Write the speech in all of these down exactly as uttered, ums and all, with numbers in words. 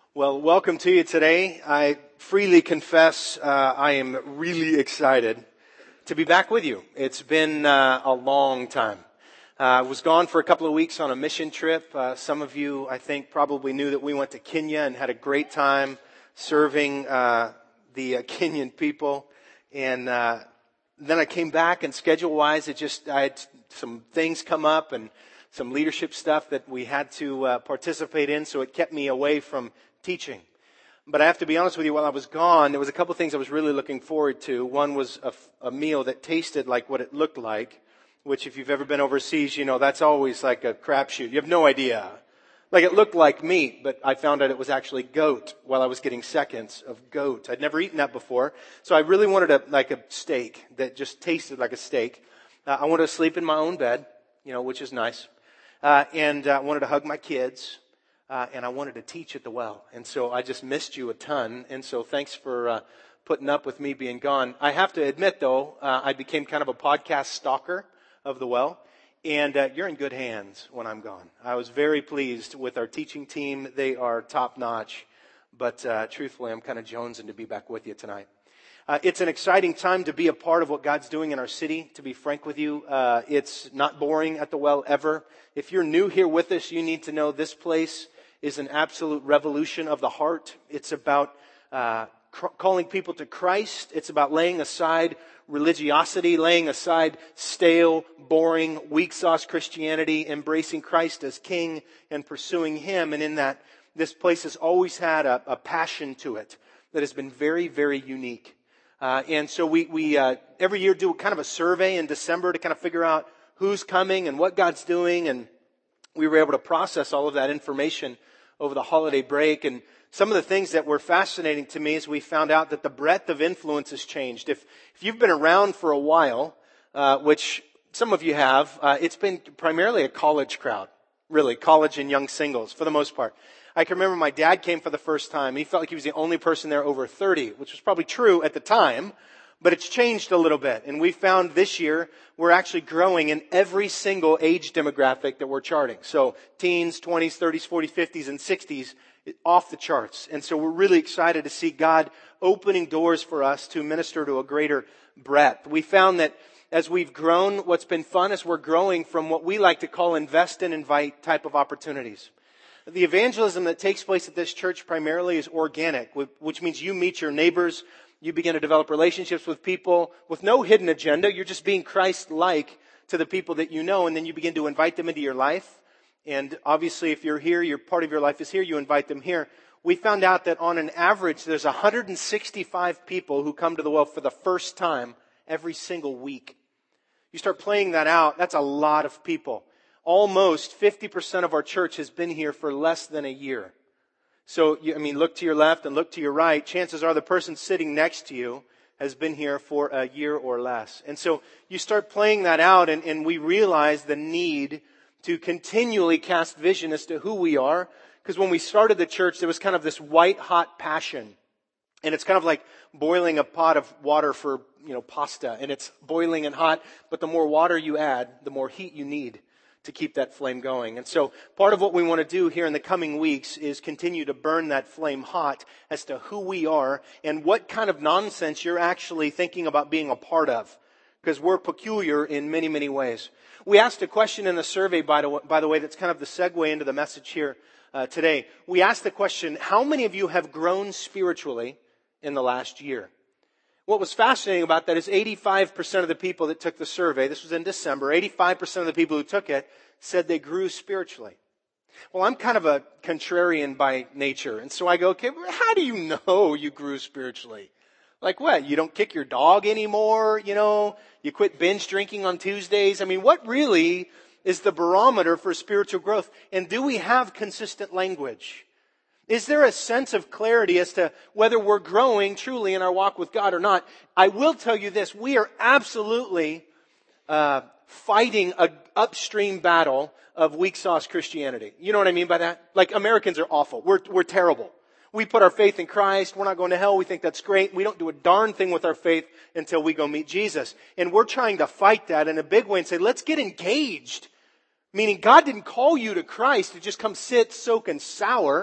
Well, welcome to you today. I freely confess uh, I am really excited to be back with you. It's been uh, a long time. Uh, I was gone for a couple of weeks on a mission trip. Uh, some of you, I think, probably knew that we went to Kenya and had a great time serving uh, the uh, Kenyan people. And uh, then I came back, and schedule-wise, it just I had some things come up and some leadership stuff that we had to uh, participate in, so it kept me away from teaching. But I have to be honest with you, while I was gone, there was a couple of things I was really looking forward to. One was a, a meal that tasted like what it looked like, which if you've ever been overseas, you know, that's always like a crapshoot. You have no idea. Like it looked like meat, but I found out it was actually goat while I was getting seconds of goat. I'd never eaten that before. So I really wanted a, like a steak that just tasted like a steak. Uh, I wanted to sleep in my own bed, you know, which is nice. Uh, and I uh, wanted to hug my kids. Uh, and I wanted to teach at the well. And so I just missed you a ton. And so thanks for uh, putting up with me being gone. I have to admit, though, uh, I became kind of a podcast stalker of the well. And uh, you're in good hands when I'm gone. I was very pleased with our teaching team. They are top notch. But uh, truthfully, I'm kind of jonesing to be back with you tonight. Uh, it's an exciting time to be a part of what God's doing in our city, to be frank with you. Uh, it's not boring at the well ever. If you're new here with us, you need to know this place is an absolute revolution of the heart. It's about uh, cr- calling people to Christ. It's about laying aside religiosity, laying aside stale, boring, weak sauce Christianity, embracing Christ as King and pursuing Him. And in that, this place has always had a, a passion to it that has been very, very unique. Uh, and so we, we uh, every year do kind of a survey in December to kind of figure out who's coming and what God's doing. And we were able to process all of that information over the holiday break. And some of the things that were fascinating to me is we found out that the breadth of influence has changed. If if you've been around for a while, uh, which some of you have, uh, it's been primarily a college crowd, really, college and young singles for the most part. I can remember my dad came for the first time. He felt like he was the only person there over thirty, which was probably true at the time. But it's changed a little bit. And we found this year we're actually growing in every single age demographic that we're charting. So teens, twenties, thirties, forties, fifties, and sixties, off the charts. And so we're really excited to see God opening doors for us to minister to a greater breadth. We found that as we've grown, what's been fun is we're growing from what we like to call invest and invite type of opportunities. The evangelism that takes place at this church primarily is organic, which means you meet your neighbors. You begin to develop relationships with people with no hidden agenda. You're just being Christ-like to the people that you know, and then you begin to invite them into your life. And obviously, if you're here, your part of your life is here, you invite them here. We found out that on an average, there's one hundred sixty-five people who come to the well for the first time every single week. You start playing that out, that's a lot of people. Almost fifty percent of our church has been here for less than a year. So, I mean, look to your left and look to your right. Chances are the person sitting next to you has been here for a year or less. And so you start playing that out, and, and we realize the need to continually cast vision as to who we are. Because when we started the church, there was kind of this white-hot passion. And it's kind of like boiling a pot of water for, you know, pasta. And it's boiling and hot, but the more water you add, the more heat you need to keep that flame going. And so part of what we want to do here in the coming weeks is continue to burn that flame hot as to who we are and what kind of nonsense you're actually thinking about being a part of. Because we're peculiar in many, many ways. We asked a question in the survey, by the, by the way, that's kind of the segue into the message here uh, today. We asked the question, how many of you have grown spiritually in the last year? What was fascinating about that is eighty-five percent of the people that took the survey, this was in December, eighty-five percent of the people who took it said they grew spiritually. Well, I'm kind of a contrarian by nature. And so I go, okay, how do you know you grew spiritually? Like what? You don't kick your dog anymore? You know, you quit binge drinking on Tuesdays? I mean, what really is the barometer for spiritual growth? And do we have consistent language? Is there a sense of clarity as to whether we're growing truly in our walk with God or not? I will tell you this, we are absolutely uh, fighting an upstream battle of weak sauce Christianity. You know what I mean by that? Like Americans are awful. We're, we're terrible. We put our faith in Christ. We're not going to hell. We think that's great. We don't do a darn thing with our faith until we go meet Jesus. And we're trying to fight that in a big way and say, let's get engaged. Meaning God didn't call you to Christ to just come sit, soak, and sour.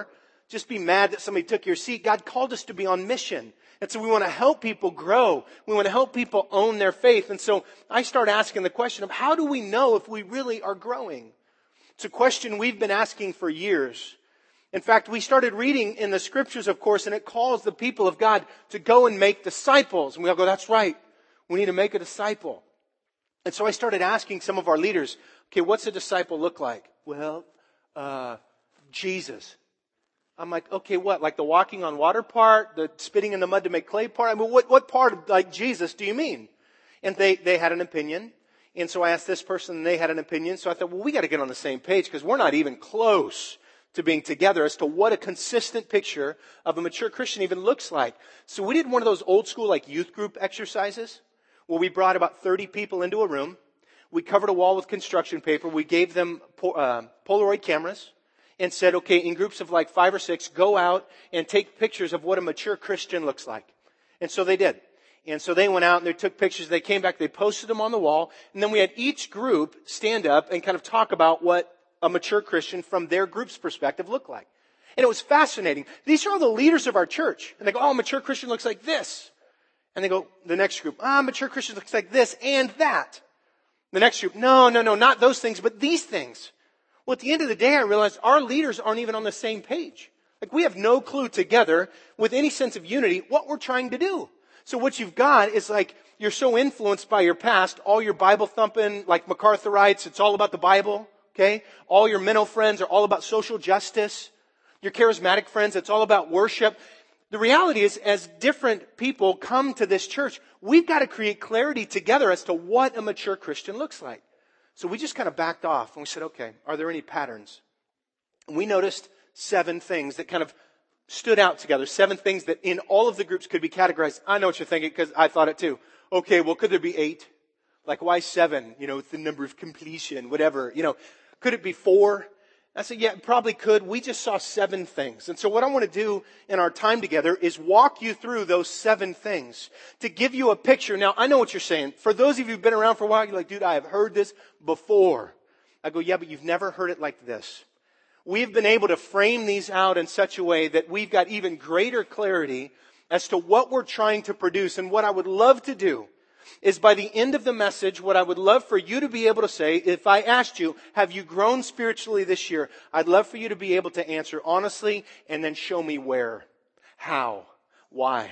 just be mad that somebody took your seat. God called us to be on mission. And so we want to help people grow. We want to help people own their faith. And so I start asking the question of how do we know if we really are growing? It's a question we've been asking for years. In fact, we started reading in the scriptures, of course, and it calls the people of God to go and make disciples. And we all go, that's right. We need to make a disciple. And so I started asking some of our leaders, okay, what's a disciple look like? Well, uh, Jesus. I'm like, okay, what? Like the walking on water part, the spitting in the mud to make clay part? I mean, what, what part of like Jesus do you mean? And they, they had an opinion. And so I asked this person and they had an opinion. So I thought, well, we got to get on the same page because we're not even close to being together as to what a consistent picture of a mature Christian even looks like. So we did one of those old school like youth group exercises where we brought about thirty people into a room. We covered a wall with construction paper. We gave them uh, Polaroid cameras and said, okay, in groups of like five or six, go out and take pictures of what a mature Christian looks like. And so they did. And so they went out and they took pictures. They came back, they posted them on the wall. And then we had each group stand up and kind of talk about what a mature Christian from their group's perspective looked like. And it was fascinating. These are all the leaders of our church. And they go, oh, a mature Christian looks like this. And they go, the next group, ah, oh, mature Christian looks like this and that. The next group, no, no, no, not those things, but these things. Well, at the end of the day, I realized our leaders aren't even on the same page. Like we have no clue together with any sense of unity what we're trying to do. So what you've got is like, you're so influenced by your past, all your Bible thumping, like MacArthurites, it's all about the Bible, okay? All your mental friends are all about social justice. Your charismatic friends, it's all about worship. The reality is, as different people come to this church, we've got to create clarity together as to what a mature Christian looks like. So we just kind of backed off and we said, okay, are there any patterns? And we noticed seven things that kind of stood out together. Seven things that in all of the groups could be categorized. I know what you're thinking because I thought it too. Okay, well, could there be eight? Like why seven? You know, it's the number of completion, whatever. You know, could it be four? I said, yeah, it probably could. We just saw seven things. And so what I want to do in our time together is walk you through those seven things to give you a picture. Now, I know what you're saying. For those of you who've been around for a while, you're like, dude, I have heard this before. I go, yeah, but you've never heard it like this. We've been able to frame these out in such a way that we've got even greater clarity as to what we're trying to produce. And what I would love to do is by the end of the message, what I would love for you to be able to say, if I asked you, have you grown spiritually this year? I'd love for you to be able to answer honestly and then show me where, how, why.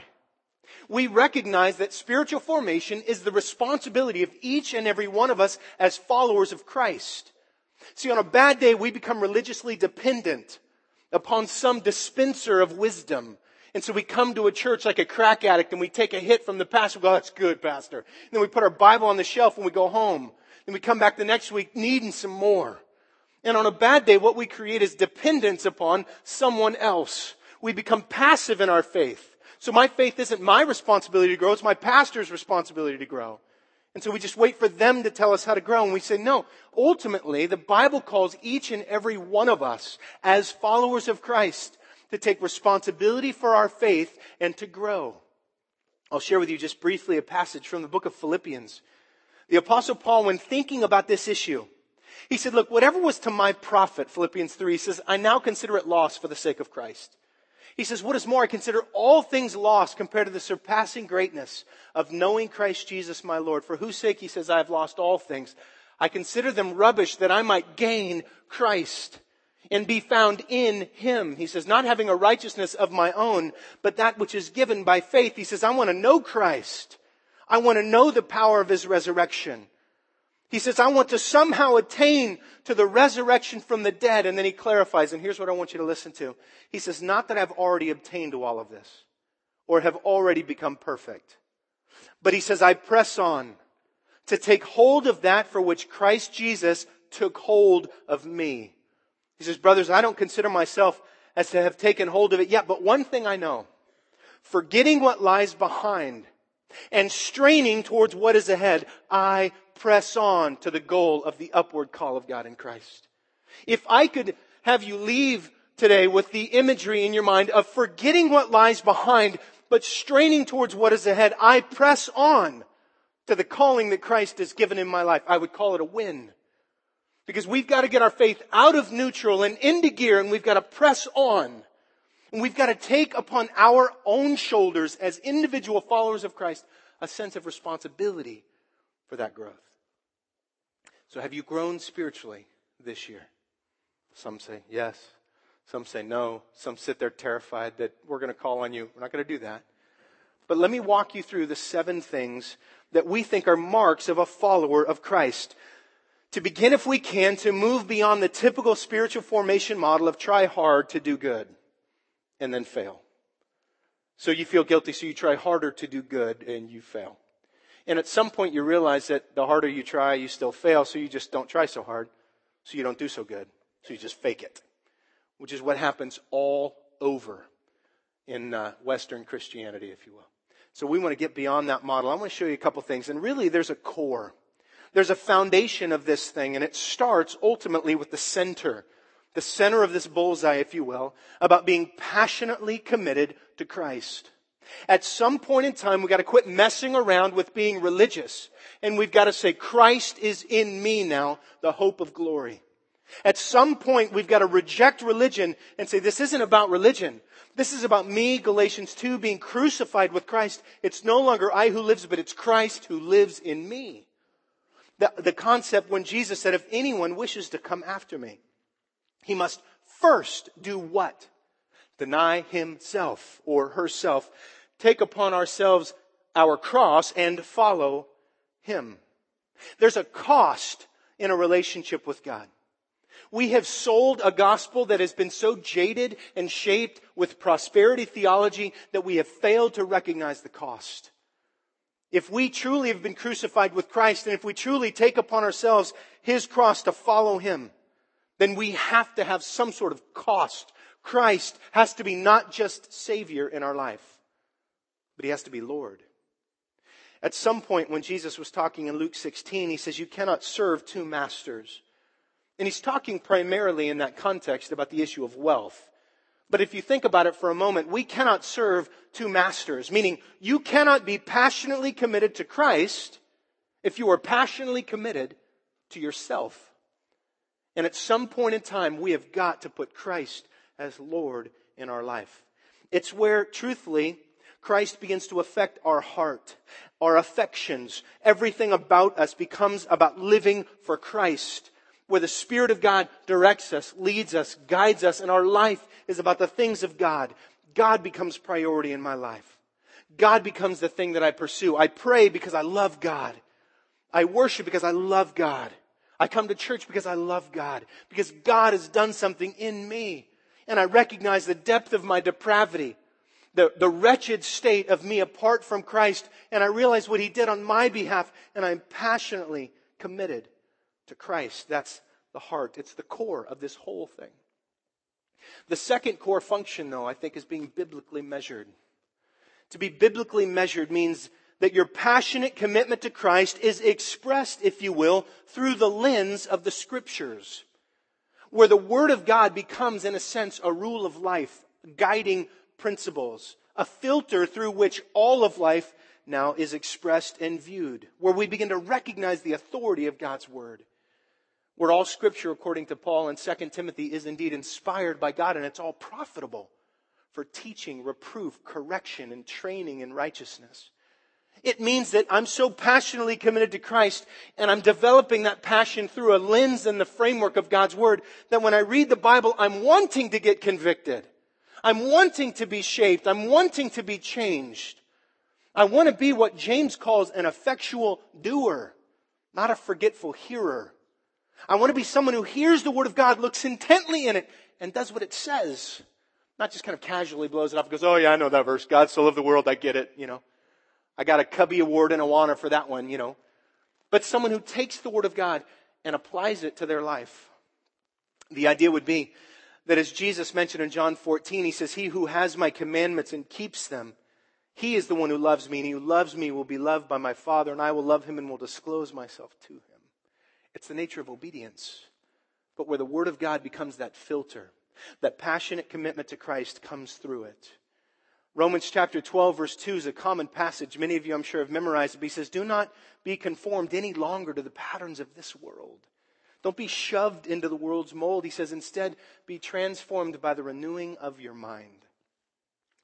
We recognize that spiritual formation is the responsibility of each and every one of us as followers of Christ. See, on a bad day, we become religiously dependent upon some dispenser of wisdom. And so we come to a church like a crack addict and we take a hit from the pastor. We go, that's good, pastor. And then we put our Bible on the shelf and we go home. Then we come back the next week needing some more. And on a bad day, what we create is dependence upon someone else. We become passive in our faith. So my faith isn't my responsibility to grow. It's my pastor's responsibility to grow. And so we just wait for them to tell us how to grow. And we say, no, ultimately, the Bible calls each and every one of us as followers of Christ to take responsibility for our faith and to grow. I'll share with you just briefly a passage from the book of Philippians. The Apostle Paul, when thinking about this issue, he said, look, whatever was to my profit, Philippians three, he says, I now consider it loss for the sake of Christ. He says, what is more, I consider all things lost compared to the surpassing greatness of knowing Christ Jesus my Lord, for whose sake, he says, I have lost all things. I consider them rubbish that I might gain Christ and be found in Him. He says, not having a righteousness of my own, but that which is given by faith. He says, I want to know Christ. I want to know the power of His resurrection. He says, I want to somehow attain to the resurrection from the dead. And then he clarifies, and here's what I want you to listen to. He says, not that I've already obtained to all of this or have already become perfect, but he says, I press on to take hold of that for which Christ Jesus took hold of me. He says, brothers, I don't consider myself as to have taken hold of it yet, but one thing I know, forgetting what lies behind and straining towards what is ahead, I press on to the goal of the upward call of God in Christ. If I could have you leave today with the imagery in your mind of forgetting what lies behind, but straining towards what is ahead, I press on to the calling that Christ has given in my life. I would call it a win. Because we've got to get our faith out of neutral and into gear, and we've got to press on And we've got to take upon our own shoulders as individual followers of Christ a sense of responsibility for that growth. So have you grown spiritually this year? Some say yes. Some say no. Some sit there terrified that we're going to call on you. We're not going to do that. But let me walk you through the seven things that we think are marks of a follower of Christ. To begin, if we can, to move beyond the typical spiritual formation model of try hard to do good and then fail. So you feel guilty, so you try harder to do good and you fail. And at some point you realize that the harder you try, you still fail, so you just don't try so hard, so you don't do so good. So you just fake it, which is what happens all over in uh, Western Christianity, if you will. So we want to get beyond that model. I want to show you a couple things. And really, there's a core. There's a foundation of this thing, and it starts ultimately with the center. The center of this bullseye, if you will, about being passionately committed to Christ. At some point in time, we've got to quit messing around with being religious. And we've got to say, Christ is in me now, the hope of glory. At some point, we've got to reject religion and say, this isn't about religion. This is about me, Galatians two, being crucified with Christ. It's no longer I who lives, but it's Christ who lives in me. The, the concept when Jesus said, if anyone wishes to come after me, he must first do what? Deny himself or herself. Take upon ourselves our cross and follow him. There's a cost in a relationship with God. We have sold a gospel that has been so jaded and shaped with prosperity theology that we have failed to recognize the cost. If we truly have been crucified with Christ, and if we truly take upon ourselves his cross to follow him, then we have to have some sort of cost. Christ has to be not just Savior in our life, but he has to be Lord. At some point when Jesus was talking in Luke sixteen, he says, you cannot serve two masters. And he's talking primarily in that context about the issue of wealth. But if you think about it for a moment, we cannot serve two masters, meaning you cannot be passionately committed to Christ if you are passionately committed to yourself. And at some point in time, we have got to put Christ as Lord in our life. It's where, truthfully, Christ begins to affect our heart, our affections. Everything about us becomes about living for Christ, where the Spirit of God directs us, leads us, guides us, and our life is about the things of God. God becomes priority in my life. God becomes the thing that I pursue. I pray because I love God. I worship because I love God. I come to church because I love God, because God has done something in me. And I recognize the depth of my depravity, the, the wretched state of me apart from Christ. And I realize what he did on my behalf, and I'm passionately committed to Christ. That's the heart. It's the core of this whole thing. The second core function, though, I think, is being biblically measured. To be biblically measured means that your passionate commitment to Christ is expressed, if you will, through the lens of the Scriptures, where the Word of God becomes, in a sense, a rule of life, guiding principles, a filter through which all of life now is expressed and viewed, where we begin to recognize the authority of God's Word. Where all Scripture, according to Paul in Second Timothy, is indeed inspired by God, and it's all profitable for teaching, reproof, correction, and training in righteousness. It means that I'm so passionately committed to Christ, and I'm developing that passion through a lens and the framework of God's Word, that when I read the Bible, I'm wanting to get convicted. I'm wanting to be shaped. I'm wanting to be changed. I want to be what James calls an effectual doer, not a forgetful hearer. I want to be someone who hears the Word of God, looks intently in it, and does what it says. Not just kind of casually blows it off and goes, oh yeah, I know that verse. God so loved the world, I get it, you know. I got a Cubby Award and Awana for that one, you know. But someone who takes the Word of God and applies it to their life. The idea would be that, as Jesus mentioned in John fourteen, he says, he who has my commandments and keeps them, he is the one who loves me, and he who loves me will be loved by my Father, and I will love him and will disclose myself to him. It's the nature of obedience. But where the Word of God becomes that filter, that passionate commitment to Christ comes through it. Romans chapter twelve verse two is a common passage. Many of you, I'm sure, have memorized it. But he says, do not be conformed any longer to the patterns of this world. Don't be shoved into the world's mold. He says, instead, be transformed by the renewing of your mind.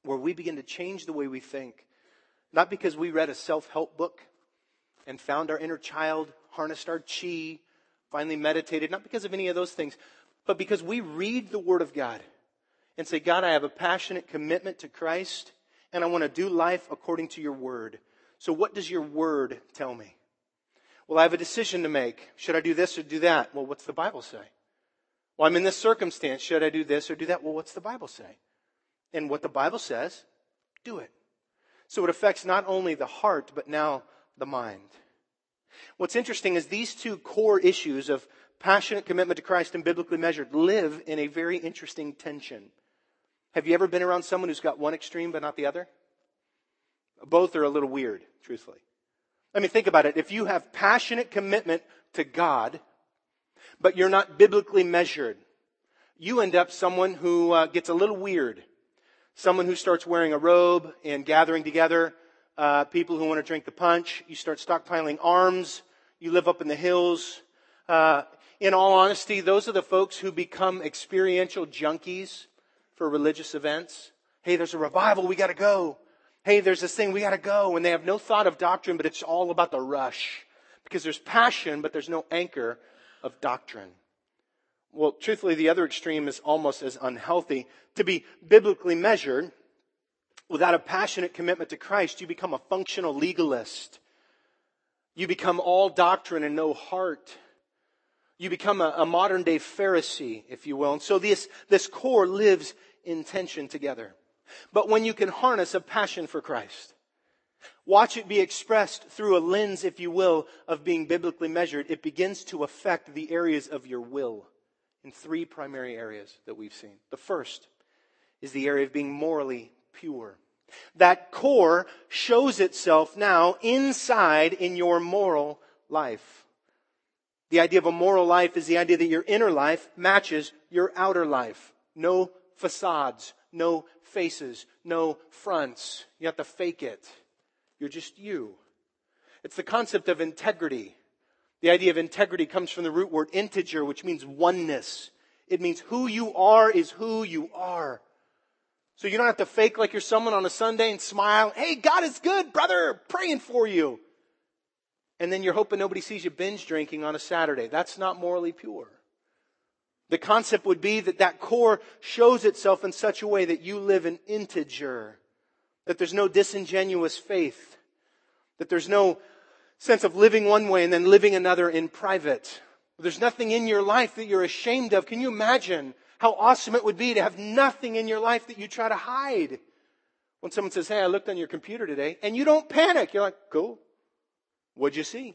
where we begin to change the way we think. Not because we read a self-help book and found our inner child, harnessed our chi, finally meditated, not because of any of those things, but because we read the Word of God and say, God, I have a passionate commitment to Christ, and I want to do life according to your Word. So what does your Word tell me? Well, I have a decision to make. Should I do this or do that? Well, what's the Bible say? Well, I'm in this circumstance. Should I do this or do that? Well, what's the Bible say? And what the Bible says, do it. So it affects not only the heart, but now the mind. What's interesting is these two core issues of passionate commitment to Christ and biblically measured live in a very interesting tension. Have you ever been around someone who's got one extreme but not the other? Both are a little weird, truthfully. I mean, think about it. If you have passionate commitment to God, but you're not biblically measured, you end up someone who uh, gets a little weird. Someone who starts wearing a robe and gathering together uh, people who want to drink the punch. You start stockpiling arms. You live up in the hills. Uh, in all honesty, those are the folks who become experiential junkies for religious events. Hey, there's a revival. We got to go. Hey, there's this thing. We got to go. And they have no thought of doctrine, but it's all about the rush. Because there's passion, but there's no anchor of doctrine. Well, truthfully, the other extreme is almost as unhealthy. To be biblically measured, without a passionate commitment to Christ, you become a functional legalist. You become all doctrine and no heart. You become a, a modern day Pharisee, if you will. And so this, this core lives in tension together. But when you can harness a passion for Christ, watch it be expressed through a lens, if you will, of being biblically measured, it begins to affect the areas of your will. In three primary areas that we've seen. The first is the area of being morally pure. That core shows itself now inside in your moral life. The idea of a moral life is the idea that your inner life matches your outer life. No facades, no faces, no fronts. You have to fake it. You're just you. It's the concept of integrity. The idea of integrity comes from the root word integer, which means oneness. It means who you are is who you are. So you don't have to fake like you're someone on a Sunday and smile. Hey, God is good, brother, praying for you. And then you're hoping nobody sees you binge drinking on a Saturday. That's not morally pure. The concept would be that that core shows itself in such a way that you live an integer. That there's no disingenuous faith. That there's no sense of living one way and then living another in private. There's nothing in your life that you're ashamed of. Can you imagine how awesome it would be to have nothing in your life that you try to hide? When someone says, hey, I looked on your computer today, and you don't panic. You're like, cool. What'd you see?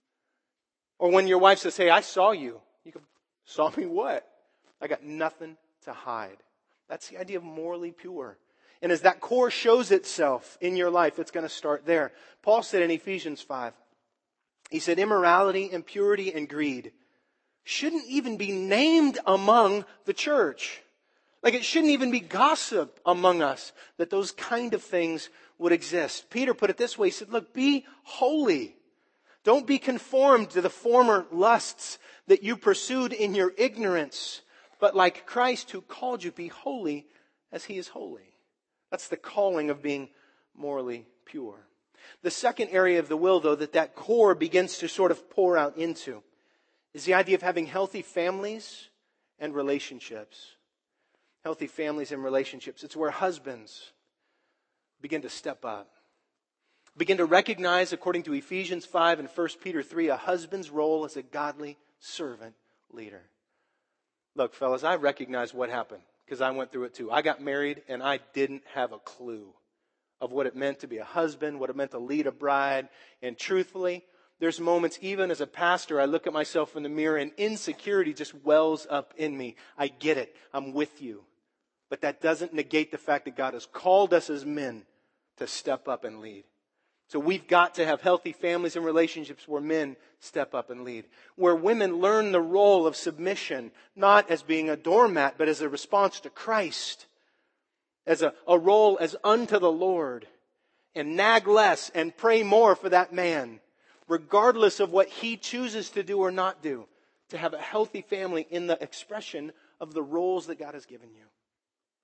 Or when your wife says, hey, I saw you. You go, saw me what? I got nothing to hide. That's the idea of morally pure. And as that core shows itself in your life, it's going to start there. Paul said in Ephesians five, he said, immorality, impurity, and greed shouldn't even be named among the church. Like it shouldn't even be gossip among us that those kind of things would exist. Peter put it this way. He said, look, be holy. Don't be conformed to the former lusts that you pursued in your ignorance. But like Christ who called you, be holy as he is holy. That's the calling of being morally pure. The second area of the will, though, that that core begins to sort of pour out into is the idea of having healthy families and relationships. Healthy families and relationships. It's where husbands begin to step up. Begin to recognize, according to Ephesians five and First Peter three, a husband's role as a godly servant leader. Look, fellas, I recognize what happened because I went through it too. I got married and I didn't have a clue of what it meant to be a husband, what it meant to lead a bride. And truthfully, there's moments, even as a pastor, I look at myself in the mirror and insecurity just wells up in me. I get it. I'm with you. But that doesn't negate the fact that God has called us as men to step up and lead. So we've got to have healthy families and relationships where men step up and lead. Where women learn the role of submission, not as being a doormat, but as a response to Christ. As a, a role as unto the Lord. And nag less and pray more for that man. Regardless of what he chooses to do or not do. To have a healthy family in the expression of the roles that God has given you.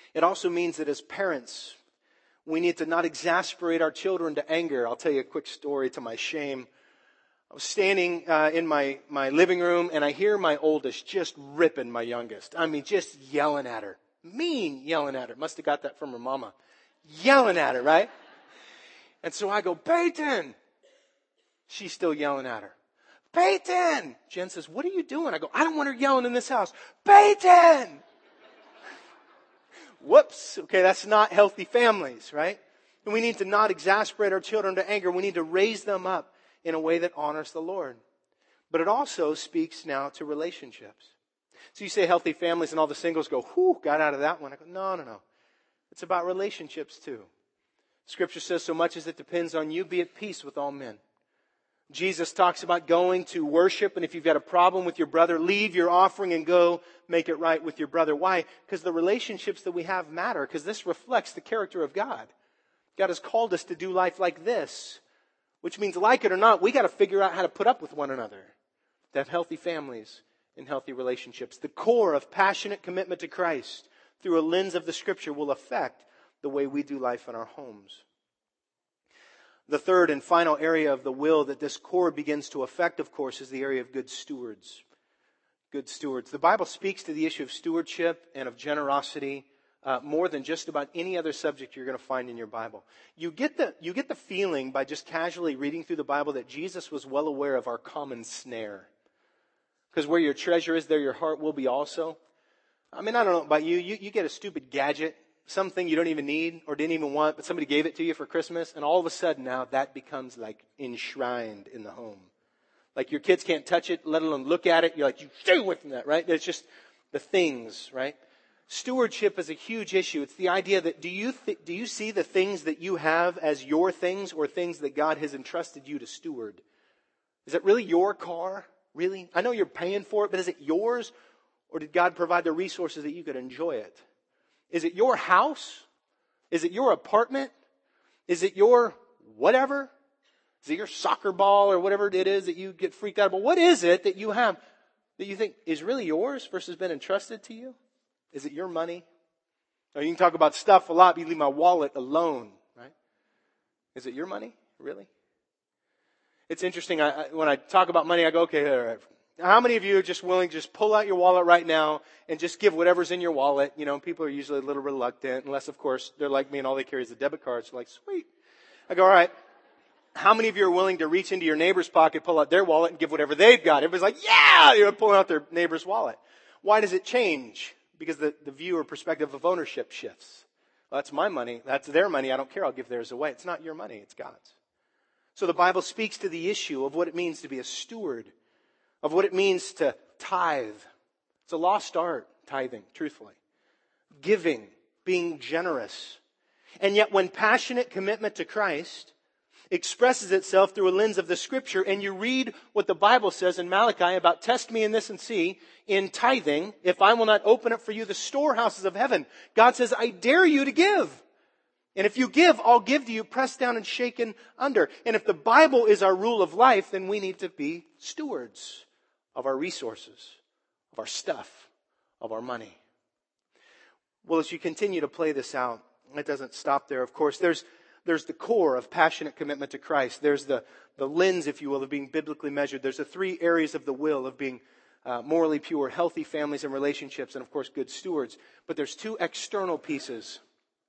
It also means that as parents, we need to not exasperate our children to anger. I'll tell you a quick story to my shame. I was standing uh, in my, my living room, and I hear my oldest just ripping my youngest. I mean, just yelling at her. Mean yelling at her. Must have got that from her mama. Yelling at her, right? And so I go, Peyton! She's still yelling at her. Peyton! Jen says, what are you doing? I go, I don't want her yelling in this house. Peyton! Whoops. Okay, that's not healthy families, right? And we need to not exasperate our children to anger. We need to raise them up in a way that honors the Lord. But it also speaks now to relationships. So you say healthy families and all the singles go, whew, got out of that one. I go, no, no, no. It's about relationships too. Scripture says, so much as it depends on you, be at peace with all men. Jesus talks about going to worship, and if you've got a problem with your brother, leave your offering and go make it right with your brother. Why? Because the relationships that we have matter, because this reflects the character of God. God has called us to do life like this, which means, like it or not, we got to figure out how to put up with one another, to have healthy families and healthy relationships. The core of passionate commitment to Christ through a lens of the Scripture will affect the way we do life in our homes. The third and final area of the will that this core begins to affect, of course, is the area of good stewards. Good stewards. The Bible speaks to the issue of stewardship and of generosity uh, more than just about any other subject you're going to find in your Bible. You get the you get the feeling by just casually reading through the Bible that Jesus was well aware of our common snare. Because where your treasure is, there your heart will be also. I mean, I don't know about you. You, you get a stupid gadget, something you don't even need or didn't even want, but somebody gave it to you for Christmas, and all of a sudden now that becomes like enshrined in the home. Like your kids can't touch it, let alone look at it. You're like, you stay away from that, right? It's just the things, right? Stewardship is a huge issue. It's the idea that do you th- do you see the things that you have as your things or things that God has entrusted you to steward? Is it really your car? Really? I know you're paying for it, but is it yours? Or did God provide the resources that you could enjoy it? Is it your house? Is it your apartment? Is it your whatever? Is it your soccer ball or whatever it is that you get freaked out about? What is it that you have that you think is really yours versus been entrusted to you? Is it your money? Now, you can talk about stuff a lot, but you leave my wallet alone, right? Is it your money? Really? It's interesting. I, I, when I talk about money, I go, okay, all right. How many of you are just willing to just pull out your wallet right now and just give whatever's in your wallet? You know, people are usually a little reluctant, unless, of course, they're like me and all they carry is a debit card. So like, sweet. I go, all right. How many of you are willing to reach into your neighbor's pocket, pull out their wallet, and give whatever they've got? Everybody's like, yeah! You're pulling out their neighbor's wallet. Why does it change? Because the, the view or perspective of ownership shifts. Well, that's my money. That's their money. I don't care. I'll give theirs away. It's not your money. It's God's. So the Bible speaks to the issue of what it means to be a steward, of what it means to tithe. It's a lost art, tithing, truthfully. Giving, being generous. And yet when passionate commitment to Christ expresses itself through a lens of the Scripture, and you read what the Bible says in Malachi about test me in this and see, in tithing, if I will not open up for you the storehouses of heaven. God says, I dare you to give. And if you give, I'll give to you, pressed down and shaken under. And if the Bible is our rule of life, then we need to be stewards of our resources, of our stuff, of our money. Well, as you continue to play this out, it doesn't stop there. Of course, there's there's the core of passionate commitment to Christ. There's the, the lens, if you will, of being biblically measured. There's the three areas of the will of being uh, morally pure, healthy families and relationships, and of course, good stewards. But there's two external pieces.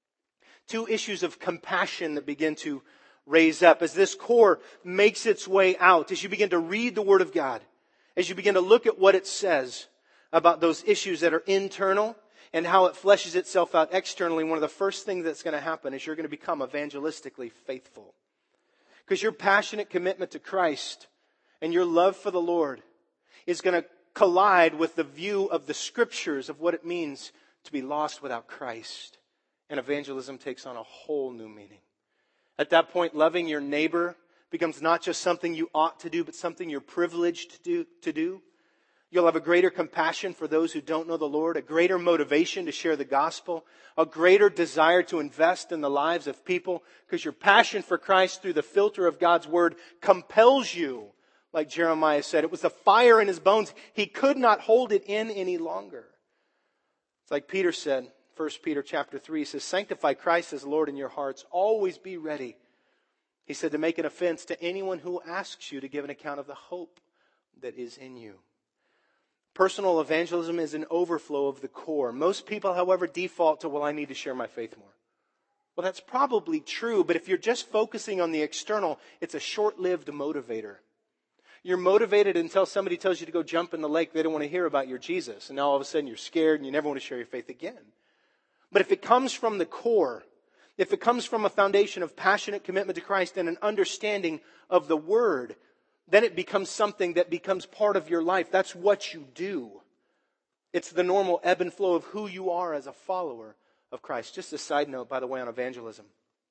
Two issues of compassion that begin to raise up as this core makes its way out. As you begin to read the Word of God, as you begin to look at what it says about those issues that are internal and how it fleshes itself out externally, one of the first things that's going to happen is you're going to become evangelistically faithful. Because your passionate commitment to Christ and your love for the Lord is going to collide with the view of the Scriptures of what it means to be lost without Christ. And evangelism takes on a whole new meaning. At that point, loving your neighbor becomes not just something you ought to do, but something you're privileged to do. To do. You'll have a greater compassion for those who don't know the Lord, a greater motivation to share the gospel, a greater desire to invest in the lives of people, because your passion for Christ through the filter of God's Word compels you, like Jeremiah said. It was the fire in his bones. He could not hold it in any longer. It's like Peter said, First Peter chapter three says, sanctify Christ as Lord in your hearts. Always be ready. He said to make an offense to anyone who asks you to give an account of the hope that is in you. Personal evangelism is an overflow of the core. Most people, however, default to, well, I need to share my faith more. Well, that's probably true, but if you're just focusing on the external, it's a short-lived motivator. You're motivated until somebody tells you to go jump in the lake. They don't want to hear about your Jesus. And now all of a sudden you're scared and you never want to share your faith again. But if it comes from the core, if it comes from a foundation of passionate commitment to Christ and an understanding of the Word, then it becomes something that becomes part of your life. That's what you do. It's the normal ebb and flow of who you are as a follower of Christ. Just a side note, by the way, on evangelism.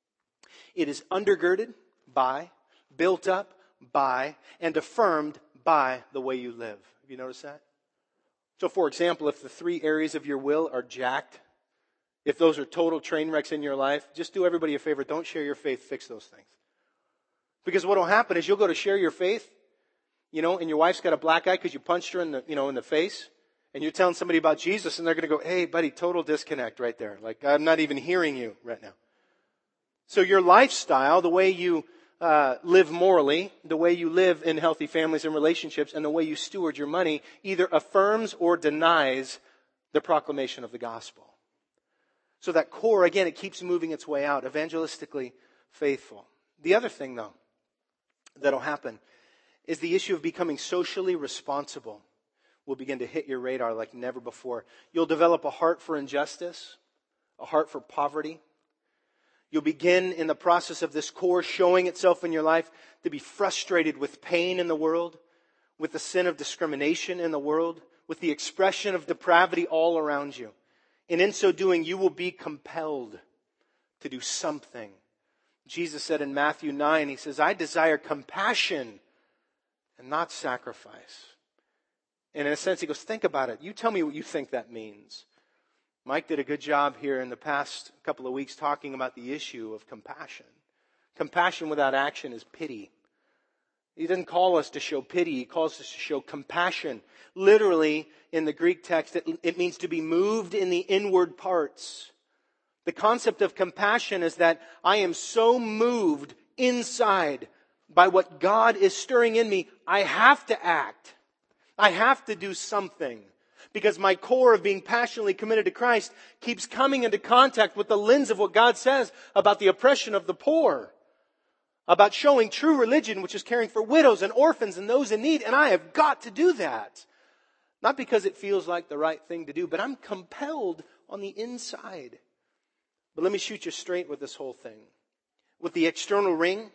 It is undergirded by, built up by, and affirmed by the way you live. Have you noticed that? So, for example, if the three areas of your will are jacked, if those are total train wrecks in your life, just do everybody a favor. Don't share your faith. Fix those things. Because what will happen is you'll go to share your faith, you know, and your wife's got a black eye because you punched her in the, you know, in the face. And you're telling somebody about Jesus and they're going to go, hey, buddy, total disconnect right there. Like, I'm not even hearing you right now. So your lifestyle, the way you uh, live morally, the way you live in healthy families and relationships, and the way you steward your money either affirms or denies the proclamation of the gospel. So that core, again, it keeps moving its way out, evangelistically faithful. The other thing, though, that'll happen is the issue of becoming socially responsible will begin to hit your radar like never before. You'll develop a heart for injustice, a heart for poverty. You'll begin in the process of this core showing itself in your life to be frustrated with pain in the world, with the sin of discrimination in the world, with the expression of depravity all around you. And in so doing, you will be compelled to do something. Jesus said in Matthew nine, He says, I desire compassion and not sacrifice. And in a sense, He goes, think about it. You tell me what you think that means. Mike did a good job here in the past couple of weeks talking about the issue of compassion. Compassion without action is pity. He doesn't call us to show pity. He calls us to show compassion. Literally, in the Greek text, it, it means to be moved in the inward parts. The concept of compassion is that I am so moved inside by what God is stirring in me, I have to act. I have to do something. Because my core of being passionately committed to Christ keeps coming into contact with the lens of what God says about the oppression of the poor. About showing true religion, which is caring for widows and orphans and those in need. And I have got to do that. Not because it feels like the right thing to do, but I'm compelled on the inside. But let me shoot you straight with this whole thing. With the external ring,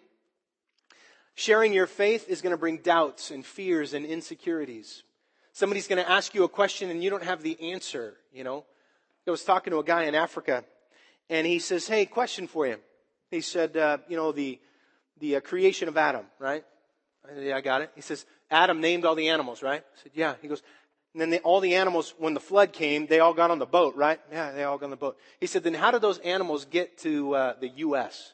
sharing your faith is going to bring doubts and fears and insecurities. Somebody's going to ask you a question and you don't have the answer, you know. I was talking to a guy in Africa and he says, hey, question for you. He said, uh, you know, the the uh, creation of Adam, right? I said, yeah, I got it. He says, Adam named all the animals, right? I said, yeah. He goes, and then they, all the animals, when the flood came, they all got on the boat, right? Yeah, they all got on the boat. He said, then how did those animals get to uh, the U S?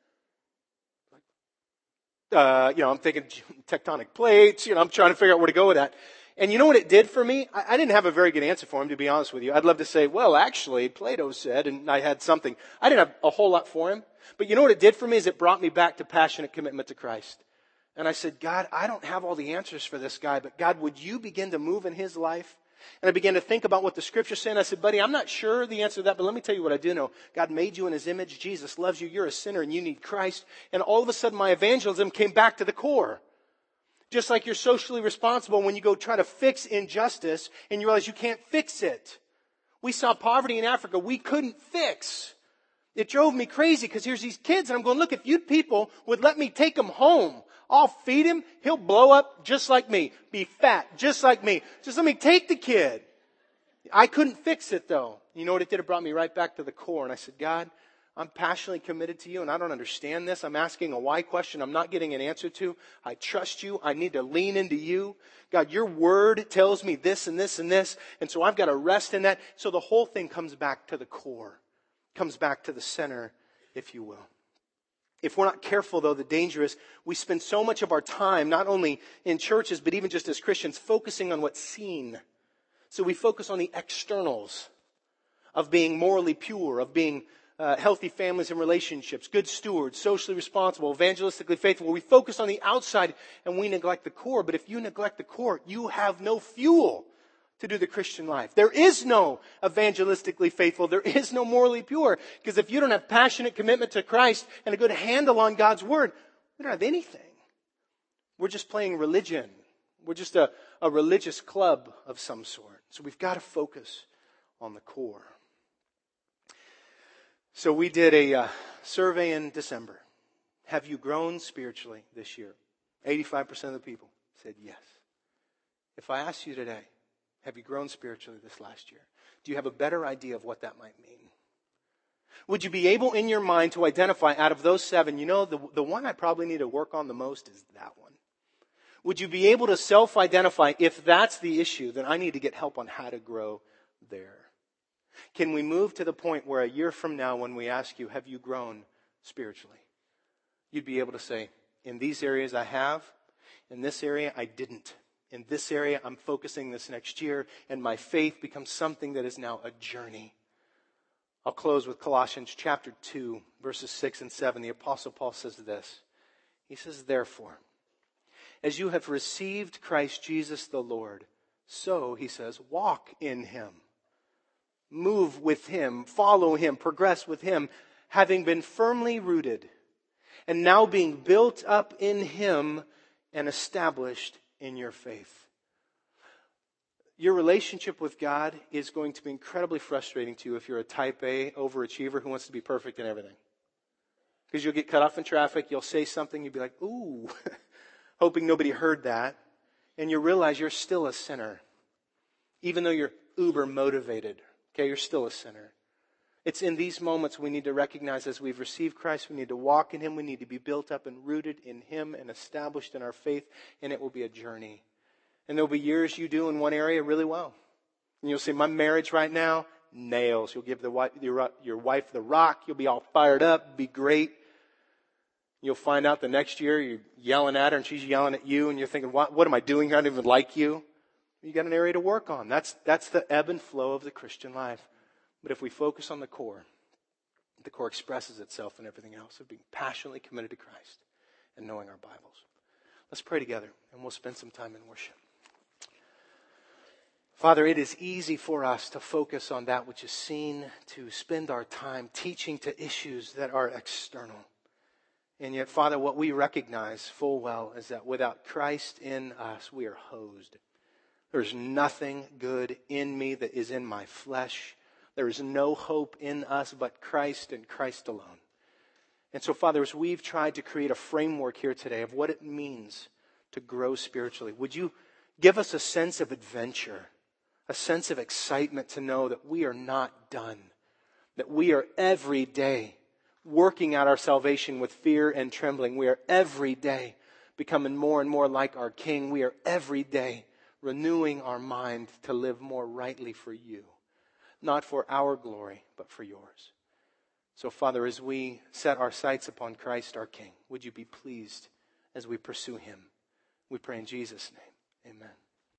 Uh, you know, I'm thinking tectonic plates. You know, I'm trying to figure out where to go with that. And you know what it did for me? I, I didn't have a very good answer for him, to be honest with you. I'd love to say, well, actually, Plato said, and I had something. I didn't have a whole lot for him. But you know what it did for me is it brought me back to passionate commitment to Christ. And I said, God, I don't have all the answers for this guy, but God, would you begin to move in his life? And I began to think about what the Scripture said. And I said, buddy, I'm not sure the answer to that, but let me tell you what I do know. God made you in His image. Jesus loves you. You're a sinner and you need Christ. And all of a sudden my evangelism came back to the core. Just like you're socially responsible when you go try to fix injustice and you realize you can't fix it. We saw poverty in Africa we couldn't fix. It drove me crazy because here's these kids and I'm going, look, if you people would let me take them home, I'll feed him. He'll blow up just like me. Be fat just like me. Just let me take the kid. I couldn't fix it though. You know what it did? It brought me right back to the core. And I said, God, I'm passionately committed to you and I don't understand this. I'm asking a why question I'm not getting an answer to. I trust you. I need to lean into you. God, your word tells me this and this and this. And so I've got to rest in that. So the whole thing comes back to the core. Comes back to the center, if you will. If we're not careful, though, the danger is we spend so much of our time, not only in churches, but even just as Christians, focusing on what's seen. So we focus on the externals. of being morally pure, of being uh, healthy families and relationships, good stewards, socially responsible, evangelistically faithful. We focus on the outside and we neglect the core. But if you neglect the core, you have no fuel to do the Christian life. There is no evangelistically faithful. There is no morally pure. Because if you don't have passionate commitment to Christ and a good handle on God's Word, we don't have anything. We're just playing religion. We're just a, a religious club of some sort. So we've got to focus on the core. So we did a uh, survey in December. Have you grown spiritually this year? eighty-five percent of the people said yes. If I asked you today, have you grown spiritually this last year? Do you have a better idea of what that might mean? Would you be able in your mind to identify out of those seven, you know, the, the one I probably need to work on the most is that one? Would you be able to self-identify, if that's the issue, then I need to get help on how to grow there? Can we move to the point where a year from now when we ask you, have you grown spiritually? You'd be able to say, in these areas I have, in this area I didn't. In this area I'm focusing this next year, and my faith becomes something that is now a journey. I'll close with Colossians chapter two, verses six and seven. The Apostle Paul says this. He says, therefore, as you have received Christ Jesus the Lord, so, he says, walk in Him. Move with Him, follow Him, progress with Him, having been firmly rooted, and now being built up in Him and established in your faith. Your relationship with God is going to be incredibly frustrating to you if you're a type A overachiever who wants to be perfect in everything. Because you'll get cut off in traffic, you'll say something, you'll be like, ooh, hoping nobody heard that. And you realize you're still a sinner. Even though you're uber motivated. Okay, you're still a sinner. It's in these moments we need to recognize as we've received Christ, we need to walk in Him, we need to be built up and rooted in Him and established in our faith, and it will be a journey. And there'll be years you do in one area really well. And you'll say, my marriage right now, nails. You'll give the wife, your, your wife the rock, you'll be all fired up, be great. You'll find out the next year you're yelling at her and she's yelling at you, and you're thinking, what, what am I doing here? I don't even like you. You got an area to work on. That's, that's the ebb and flow of the Christian life. But if we focus on the core, the core expresses itself in everything else of being passionately committed to Christ and knowing our Bibles. Let's pray together, and we'll spend some time in worship. Father, it is easy for us to focus on that which is seen, to spend our time teaching to issues that are external. And yet, Father, what we recognize full well is that without Christ in us, we are hosed. There's nothing good in me that is in my flesh. There is no hope in us but Christ and Christ alone. And so, Father, as we've tried to create a framework here today of what it means to grow spiritually, would you give us a sense of adventure, a sense of excitement to know that we are not done, that we are every day working out our salvation with fear and trembling. We are every day becoming more and more like our King. We are every day renewing our mind to live more rightly for you. Not for our glory, but for yours. So, Father, as we set our sights upon Christ our King, would you be pleased as we pursue Him? We pray in Jesus' name. Amen.